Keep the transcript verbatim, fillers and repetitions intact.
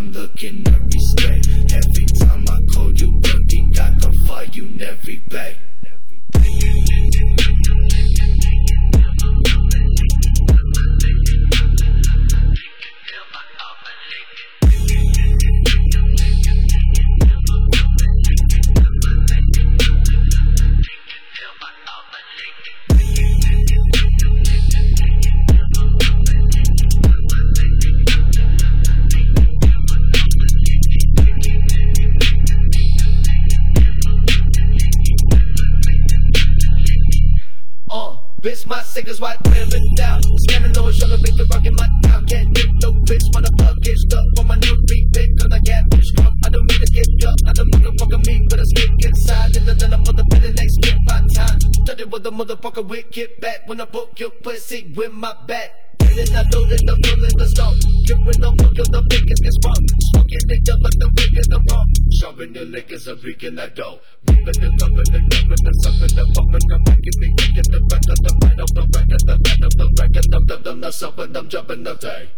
I'm looking every straight. Every time I call you looking, got the fire you never back. Bitch, my singers white ribbon down. Scanning over shoulder, make the rock in my town. Can't get no bitch, motherfucker, get stuck for my new beat, cause I can't be strong. I don't mean to get up, I don't motherfucker me, but I stick inside. And then I'm on the better next get my time. Started with the motherfucker wicked back when I broke your pussy with my back. And I know that I'm feeling the storm. Giving them look at the biggest get sprung. Smoking it up like the weak in the wrong. Shoving the liquors and freaking that dough. Ripping the love and the love and the sucking the bumping the fucking me. Get the back of the right of the record, the back of the record, the the the the the the the the the the the the the